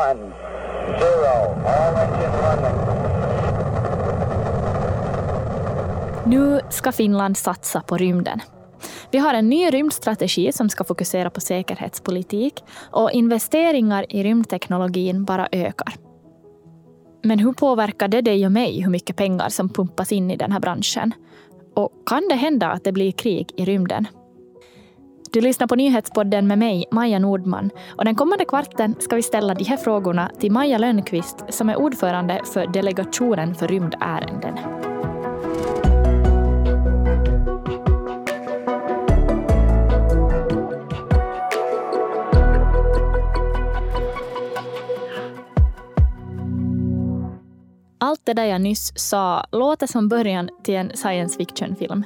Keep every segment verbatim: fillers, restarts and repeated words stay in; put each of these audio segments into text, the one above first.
one, zero. All engine running. Nu ska Finland satsa på rymden. Vi har en ny rymdstrategi som ska fokusera på säkerhetspolitik och investeringar i rymdteknologin bara ökar. Men hur påverkar det dig och mig hur mycket pengar som pumpas in i den här branschen? Och kan det hända att det blir krig i rymden? Du lyssnar på Nyhetspodden med mig, Maja Nordman. Och den kommande kvarten ska vi ställa de här frågorna till Maja Lönnqvist som är ordförande för delegationen för rymdärenden. Allt det där jag nyss sa låter som början till en science fiction-film.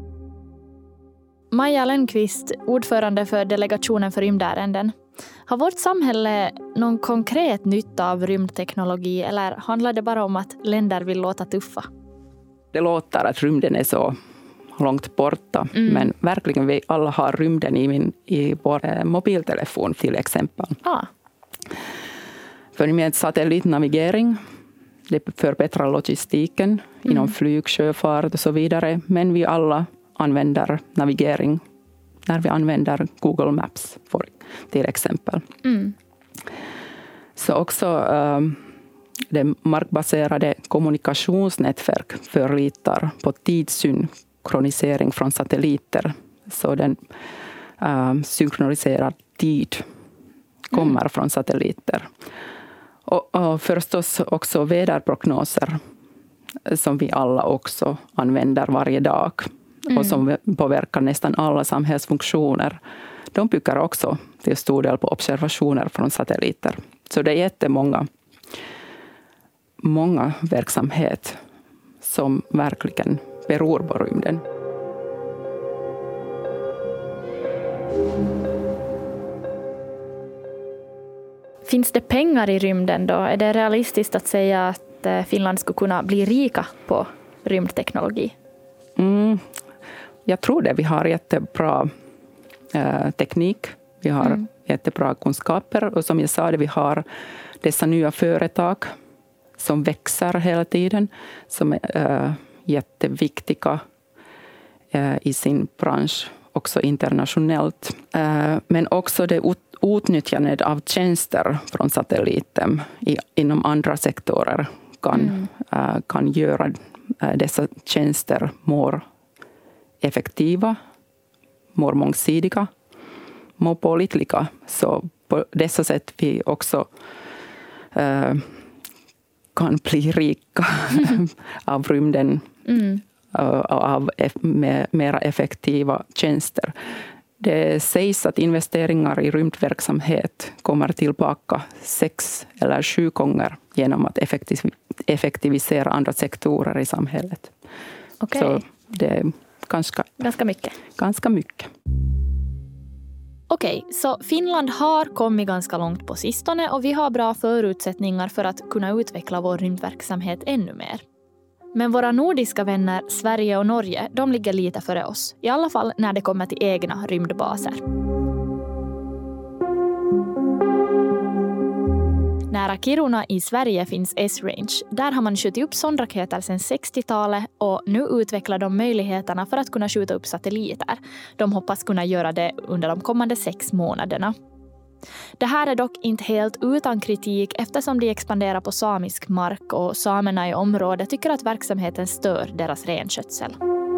Maja Lönnqvist, ordförande för delegationen för rymdärenden. Har vårt samhälle någon konkret nytta av rymdteknologi eller handlar det bara om att länder vill låta tuffa? Det låter att rymden är så långt borta, mm. men verkligen vi alla har rymden i, min, i vår mobiltelefon till exempel. Ah. För med satellitnavigering, det förbättrar logistiken mm. inom flyg, sjöfart och så vidare. Men vi alla använder navigering när vi använder Google Maps för, till exempel. Mm. Så också um, det markbaserade kommunikationsnätverk förlitar på tidssynkronisering från satelliter. Så den um, synkroniserar tid kommer mm. från satelliter. Och, och förstås också väderprognoser som vi alla också använder varje dag mm. och som påverkar nästan alla samhällsfunktioner. De bygger också till stor del på observationer från satelliter. Så det är jättemånga många verksamhet som verkligen beror på rymden. Finns det pengar i rymden då? Är det realistiskt att säga att Finland skulle kunna bli rika på rymdteknologi? Mm, jag tror det. Vi har jättebra eh, teknik. Vi har mm. jättebra kunskaper. Och som jag sa, det, vi har dessa nya företag som växer hela tiden. Som är eh, jätteviktiga eh, i sin bransch. Också internationellt. Eh, men också det utnyttjandet av tjänster från satelliten i, inom andra sektorer kan, mm. uh, kan göra uh, dessa tjänster mer effektiva, mer mångsidiga, mer pålitliga. Så på dessa sätt vi också uh, kan bli rika mm. av rymden mm. uh, av med mera effektiva tjänster. Det sägs att investeringar i rymdverksamhet kommer tillbaka sex eller sju gånger genom att effektiv- effektivisera andra sektorer i samhället. Okay. Så det är ganska, ganska mycket. Ganska mycket. Okej, okay, så Finland har kommit ganska långt på sistone och vi har bra förutsättningar för att kunna utveckla vår rymdverksamhet ännu mer. Men våra nordiska vänner, Sverige och Norge, de ligger lite före oss. I alla fall när det kommer till egna rymdbaser. Nära Kiruna i Sverige finns S-Range. Där har man skjutit upp sondraketer sedan sextiotalet och nu utvecklar de möjligheterna för att kunna skjuta upp satelliter. De hoppas kunna göra det under de kommande sex månaderna. Det här är dock inte helt utan kritik eftersom de expanderar på samisk mark och samerna i området tycker att verksamheten stör deras renskötsel.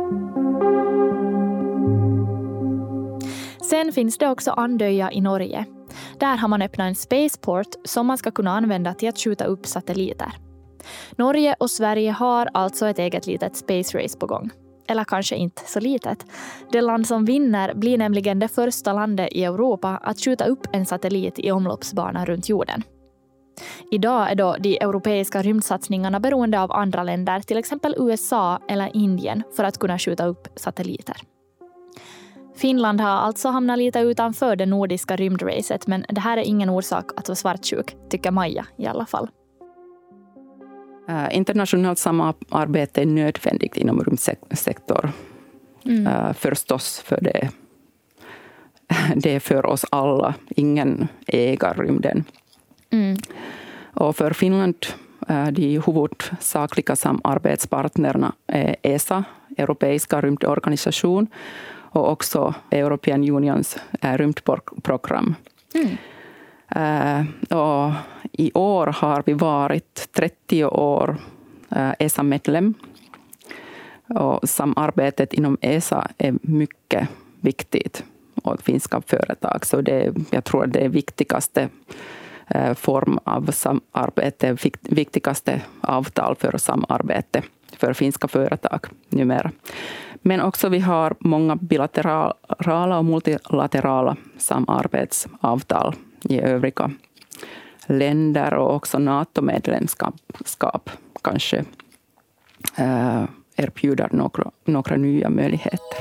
Sen finns det också Andøya i Norge. Där har man öppnat en spaceport som man ska kunna använda till att skjuta upp satelliter. Norge och Sverige har alltså ett eget litet space race på gång. Eller kanske inte så litet. Det land som vinner blir nämligen det första landet i Europa att skjuta upp en satellit i omloppsbana runt jorden. Idag är då de europeiska rymdsatsningarna beroende av andra länder, till exempel U S A eller Indien, för att kunna skjuta upp satelliter. Finland har alltså hamnat lite utanför det nordiska rymdracet, men det här är ingen orsak att vara svartsjuk, tycker Maja i alla fall. Uh, internationellt samarbete är nödvändigt inom rymdsektorn. Mm. Uh, förstås för det. Det är för oss alla. Ingen äger rymden. Mm. Och för Finland, de huvudsakliga samarbetspartnerna är E S A, Europeiska rymdorganisation, och också European Unions rymdprogram. Mm. Uh, och i år har vi varit trettio år uh, E S A-medlem. Och samarbetet inom E S A är mycket viktigt åt finska företag. Så det, jag tror att det är viktigaste uh, form av samarbete, viktigaste avtal för samarbete för finska företag numera. Men också vi har många bilaterala och multilaterala samarbetsavtal i övriga länder, och också NATO-medlemskap kanske äh, erbjuder några, några nya möjligheter.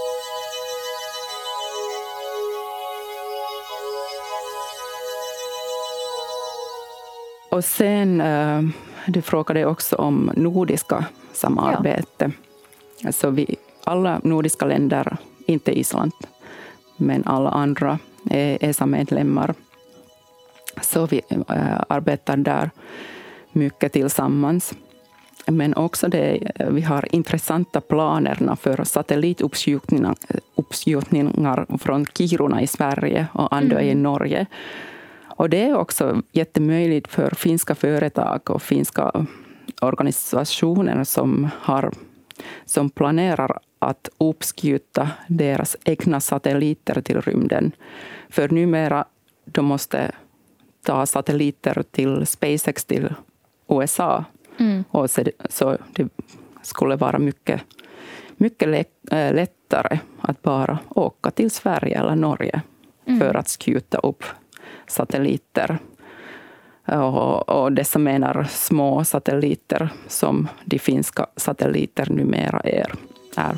Och sen, äh, du frågade också om nordiska samarbete. Ja. Alltså vi, alla nordiska länder, inte Island, men alla andra är E S A-medlemmar. Så vi äh, arbetar där mycket tillsammans. Men också det, vi har intressanta planer för satellituppskjutningar uppskjutningar från Kiruna i Sverige och Andøya mm. i Norge. Och det är också jättemöjligt för finska företag och finska organisationer som, har, som planerar att uppskjuta deras egna satelliter till rymden. För numera de måste ta satelliter till SpaceX till U S A. Mm. Och så, så det skulle vara mycket, mycket lättare att bara åka till Sverige eller Norge mm. för att skjuta upp satelliter. Och, och dessa menar små satelliter som de finska satelliter numera är. är.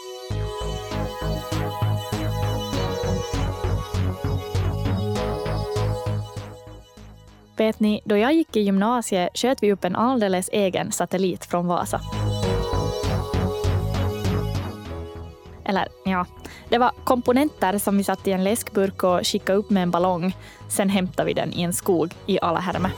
Vet ni, då jag gick i gymnasiet sköt vi upp en alldeles egen satellit från Vasa. Eller ja, det var komponenter som vi satt i en läskburk och skickade upp med en ballong. Sen hämtade vi den i en skog i Alahärme.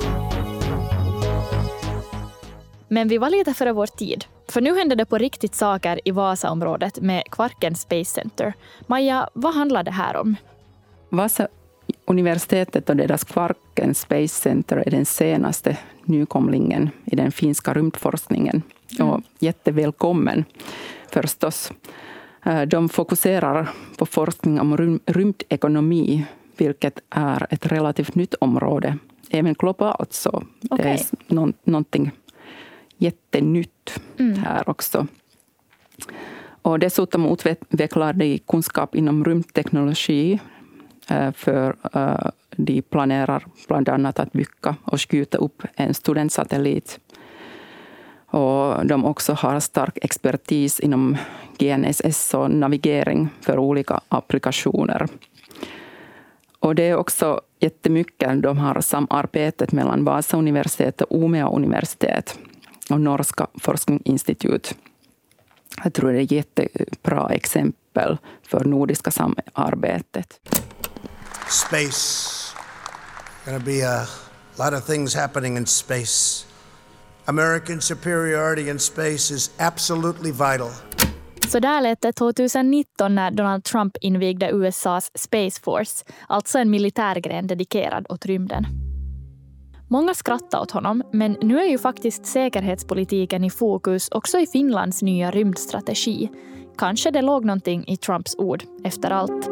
Men vi var lite före vår tid. För nu hände det på riktigt saker i Vasaområdet med Kvarken Space Center. Maja, vad handlar det här om? Vasa universitetet och deras Kvarken Space Center är den senaste nykomlingen i den finska rymdforskningen. Mm. Och jättevälkommen förstås. De fokuserar på forskning om rym- rymdekonomi, vilket är ett relativt nytt område. Även globalt så okay. Det är no- någonting jättenytt mm. här också. Och dessutom utvecklar de kunskap inom rymdteknologi, för de planerar bland annat att bygga och skjuta upp en studentsatellit. Och de också har stark expertis inom G N S S och navigering för olika applikationer. Och det är också jättemycket de har samarbetet mellan Vasa universitet och Umeå universitet och Norska forskningsinstitut. Jag tror det är ett jättebra exempel för nordiska samarbetet. Space. Going to be a lot of things happening in space. American superiority in space is absolutely vital. Så där lät det tjugonitton när Donald Trump invigde U S A:s Space Force, alltså en militärgren dedikerad åt rymden. Många skrattar åt honom, men nu är ju faktiskt säkerhetspolitiken i fokus också i Finlands nya rymdstrategi. Kanske det låg någonting i Trumps ord efter allt.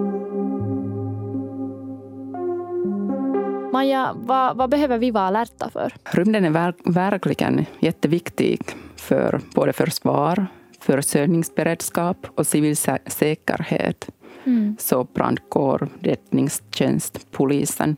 Maja, vad, vad behöver vi vara alerta för? Rymden är ver- verkligen jätteviktig för både försvar, försörjningsberedskap och civil sä- säkerhet. Mm. Så brandkår, räddningstjänst, polisen.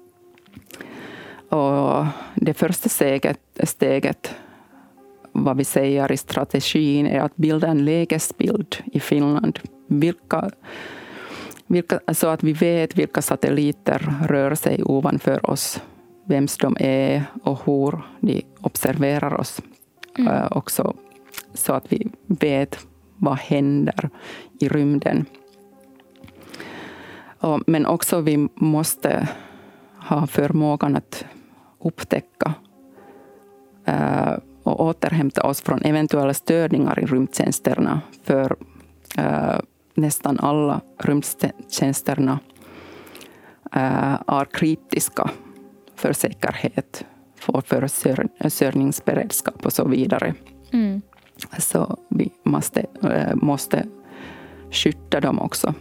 Och det första steget, steget, vad vi säger i strategin, är att bilda en lägesbild i Finland. Vilka, vilka, så att vi vet vilka satelliter rör sig ovanför oss, vems de är och hur de observerar oss. Mm. Uh, också så att vi vet vad händer i rymden. Och, men också vi måste har förmågan att upptäcka uh, och återhämta oss från eventuella störningar i rymdtjänsterna. För uh, nästan alla rymdtjänsterna uh, är kritiska för säkerhet, för försörjningsberedskap och så vidare. Mm. Så vi måste, uh, måste skydda dem också.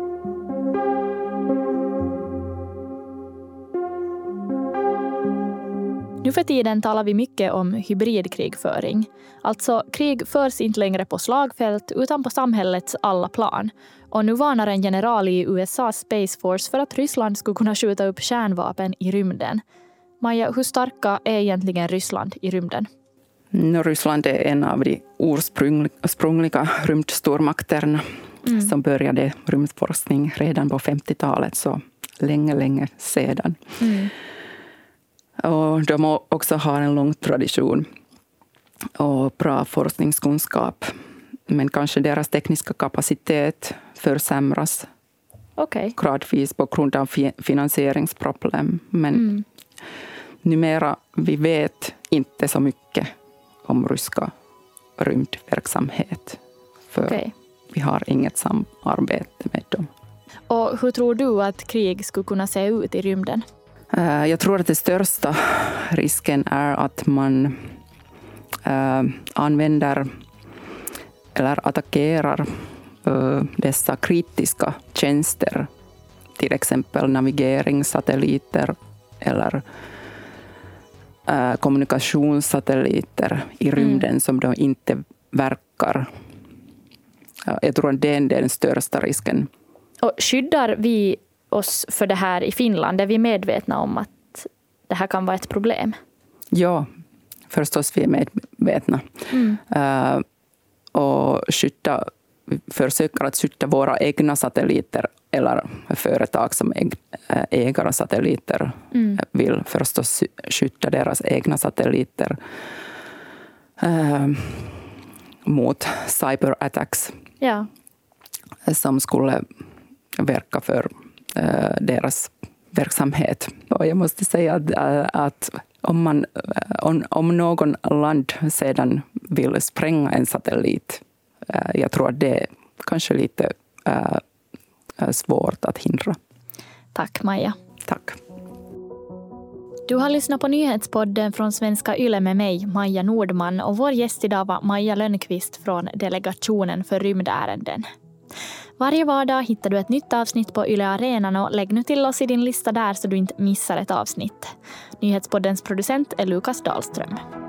Nu för tiden talar vi mycket om hybridkrigföring. Alltså krig förs inte längre på slagfält utan på samhällets alla plan. Och nu varnar en general i U S A's Space Force för att Ryssland skulle kunna skjuta upp kärnvapen i rymden. Maja, hur starka är egentligen Ryssland i rymden? No, Ryssland är en av de ursprungliga rymdstormakterna mm. som började rymdforskning redan på femtiotalet, så länge, länge sedan. Mm. Och de också har en lång tradition och bra forskningskunskap. Men kanske deras tekniska kapacitet försämras okay. gradvis på grund av finansieringsproblem. Men mm. numera vi vet inte så mycket om ryska rymdverksamhet. För okay. vi har inget samarbete med dem. Och hur tror du att krig skulle kunna se ut i rymden? Jag tror att den största risken är att man äh, använder eller attackerar äh, dessa kritiska tjänster, till exempel navigeringssatelliter eller äh, kommunikationssatelliter i rymden mm. som då inte verkar. Jag tror att det är den största risken. Och skyddar vi oss för det här i Finland? Är vi medvetna om att det här kan vara ett problem? Ja, förstås vi är medvetna. Mm. Uh, och skydda, försöker att skydda våra egna satelliter eller företag som äger satelliter mm. vill förstås skydda deras egna satelliter uh, mot cyberattacks ja. som skulle verka för deras verksamhet. Och jag måste säga att, att om, man, om, om någon land sedan vill spränga en satellit, jag tror att det är kanske lite äh, svårt att hindra. Tack Maja. Tack. Du har lyssnat på nyhetspodden från Svenska Yle med mig, Maja Nordman, och vår gäst idag var Maja Lönnqvist från Delegationen för rymdärenden. Varje vardag hittar du ett nytt avsnitt på Yle Arenan och lägg nu till oss i din lista där så du inte missar ett avsnitt. Nyhetspoddens producent är Lukas Dahlström.